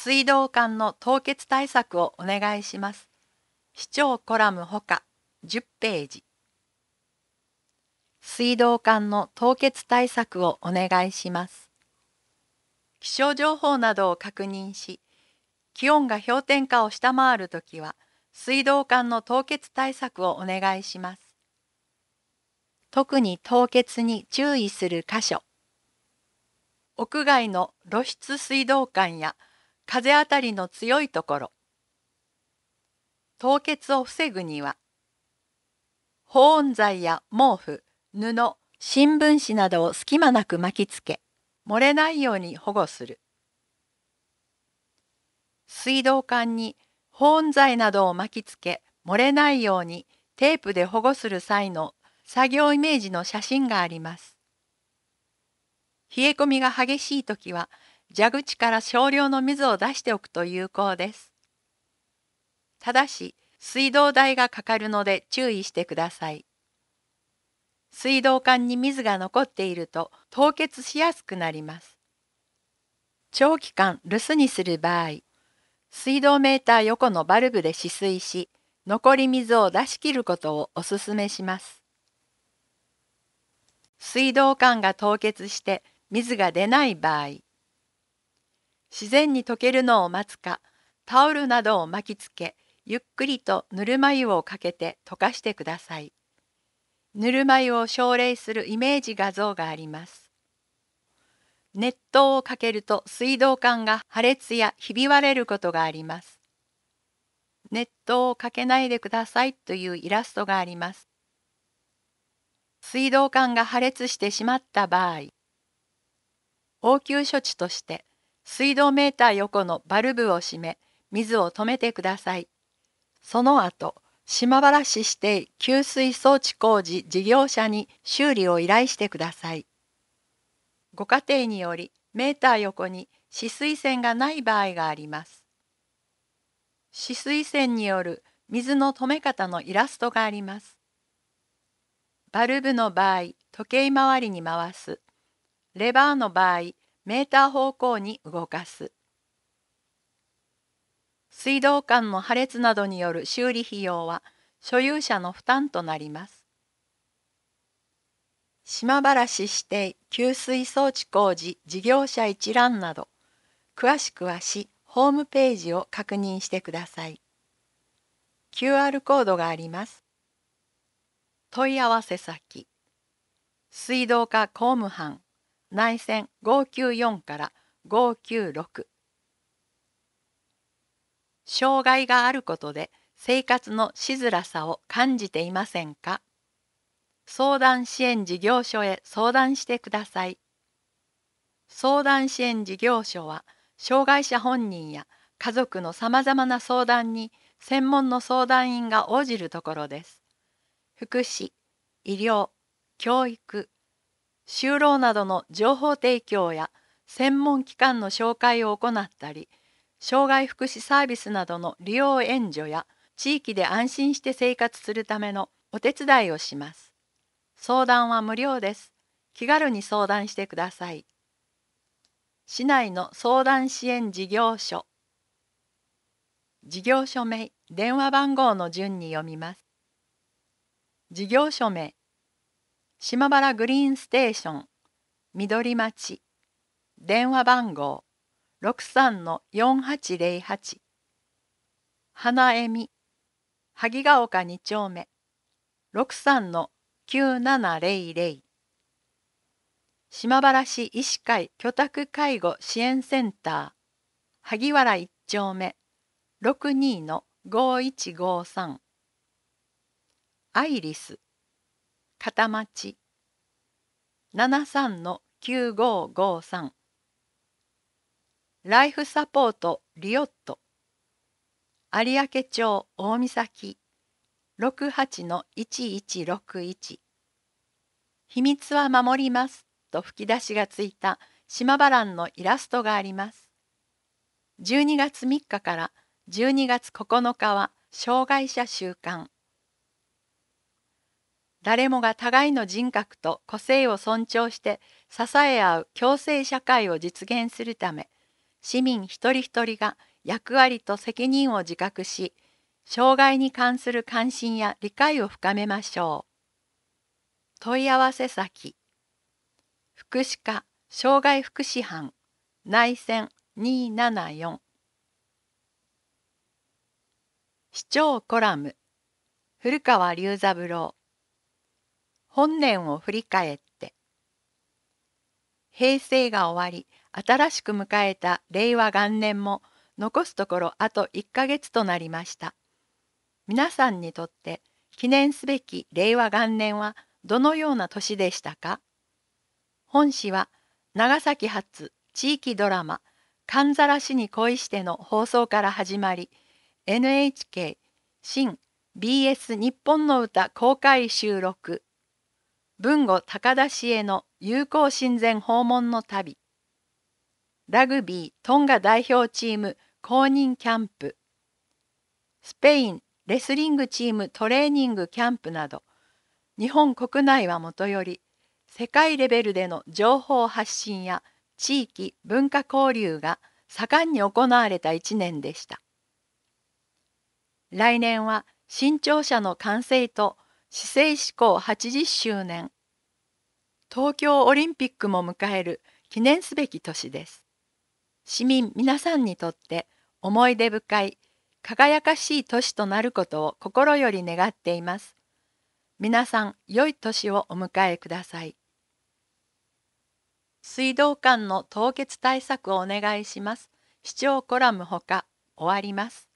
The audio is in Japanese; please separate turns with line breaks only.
水道管の凍結対策をお願いします。視聴コラムほか10ページ。水道管の凍結対策をお願いします。気象情報などを確認し、気温が氷点下を下回るときは、水道管の凍結対策をお願いします。特に凍結に注意する箇所。屋外の露出水道管や風当たりの強いところ。凍結を防ぐには、保温材や毛布、布、新聞紙などを隙間なく巻きつけ、漏れないように保護する。水道管に保温材などを巻きつけ、漏れないようにテープで保護する際の作業イメージの写真があります。冷え込みが激しいときは、蛇口から少量の水を出しておくと有効です。ただし、水道代がかかるので注意してください。水道管に水が残っていると凍結しやすくなります。長期間留守にする場合、水道メーター横のバルブで止水し、残り水を出し切ることをお勧めします。水道管が凍結して水が出ない場合、自然に溶けるのを待つか、タオルなどを巻きつけ、ゆっくりとぬるま湯をかけて溶かしてください。ぬるま湯を奨励するイメージ画像があります。熱湯をかけると水道管が破裂やひび割れることがあります。熱湯をかけないでくださいというイラストがあります。水道管が破裂してしまった場合、応急処置として水道メーター横のバルブを閉め、水を止めてください。その後、島原市指定給水装置工事事業者に修理を依頼してください。ご家庭によりメーター横に止水栓がない場合があります。止水栓による水の止め方のイラストがあります。バルブの場合、時計回りに回す。レバーの場合、メーター方向に動かす。水道管の破裂などによる修理費用は所有者の負担となります。島原市指定給水装置工事事業者一覧など、詳しくは市ホームページを確認してください。QR コードがあります。問い合わせ先、水道課工務班、内線594から596。障害があることで生活のしづらさを感じていませんか？相談支援事業所へ相談してください。相談支援事業所は、障害者本人や家族のさまざまな相談に専門の相談員が応じるところです。福祉、医療、教育、就労などの情報提供や専門機関の紹介を行ったり、障害福祉サービスなどの利用援助や地域で安心して生活するためのお手伝いをします。相談は無料です。気軽に相談してください。市内の相談支援事業所。事業所名、電話番号の順に読みます。事業所名、島原グリーンステーション、緑町、電話番号、63-4808。花恵美、萩ヶ丘2丁目、63-9700。島原市医師会居宅介護支援センター、萩原1丁目、62-5153。アイリス、片町、73-9553。ライフサポートリオット、有明町大岬、68-1161。秘密は守りますと吹き出しがついた島原蘭のイラストがあります。12月3日から12月9日は障害者週間。誰もが互いの人格と個性を尊重して支え合う共生社会を実現するため、 市民一人一人が役割と責任を自覚し、障害に関する関心や理解を深めましょう。問い合わせ先、福祉課障害福祉班内線274。市長コラム、古川龍三郎。本年を振り返って。平成が終わり、新しく迎えた令和元年も残すところあと1ヶ月となりました。皆さんにとって記念すべき令和元年はどのような年でしたか？本誌は長崎発地域ドラマ「かんざらしに恋して」の放送から始まり、NHK 新 BS 日本の歌公開収録、豊後高田市への友好親善訪問の旅、ラグビートンガ代表チーム公認キャンプ、スペインレスリングチームトレーニングキャンプなど、日本国内はもとより世界レベルでの情報発信や地域文化交流が盛んに行われた1年でした。来年は新庁舎の完成と市政施行80周年、東京オリンピックも迎える記念すべき年です。市民皆さんにとって思い出深い輝かしい年となることを心より願っています。皆さん良い年をお迎えください。水道管の凍結対策をお願いします。市長コラムほか終わります。